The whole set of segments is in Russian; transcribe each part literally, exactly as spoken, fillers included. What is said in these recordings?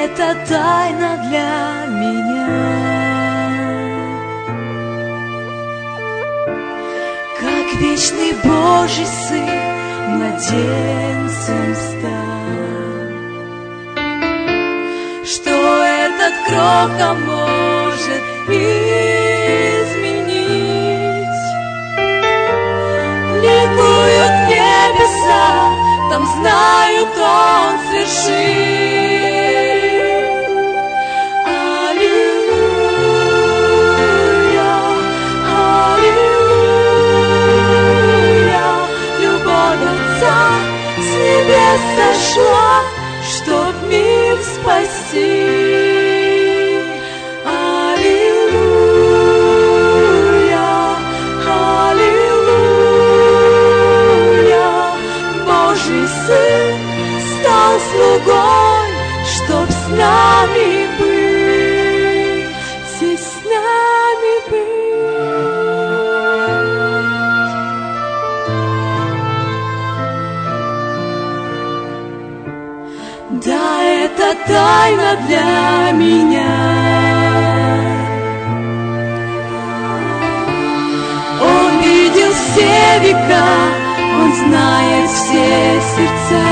это тайна для меня. Как вечный Божий Сын младенцем стал, что этот кроха может изменить. Ликуют небеса, там знают, Он свершит. Аллилуйя, аллилуйя, любовь Отца с небес сошла, чтоб мир спасти. Аллилуйя, аллилуйя, Божий Сын стал слугой, чтоб с нами быть, здесь с нами быть. Да, это тайна для меня. Он видел все века, Он знает все сердца.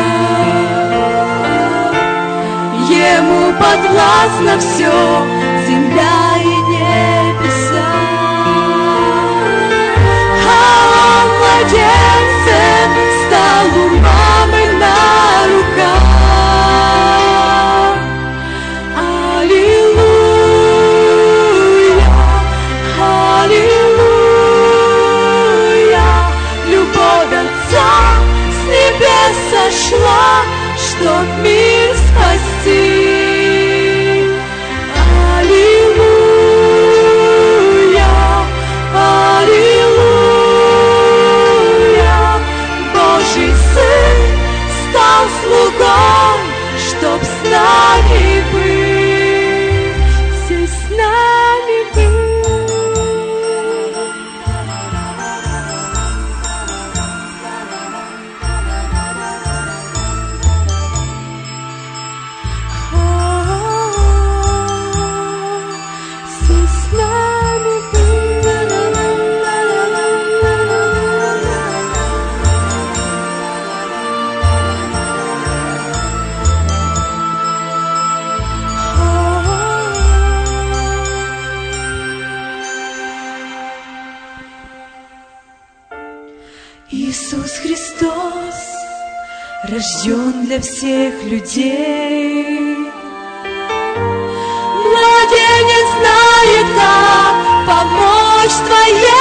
Ему подвластно все, земля и небеса. А Он младенцем стал у мамы на руках. Аллилуйя, аллилуйя, любовь Отца с небес сошла, чтоб мир спасти. Аллилуйя, аллилуйя, Божий Сын стал слугой, чтоб с нами быть, здесь с нами быть. Иисус Христос рожден для всех людей. Младенец знает, как помочь Твоей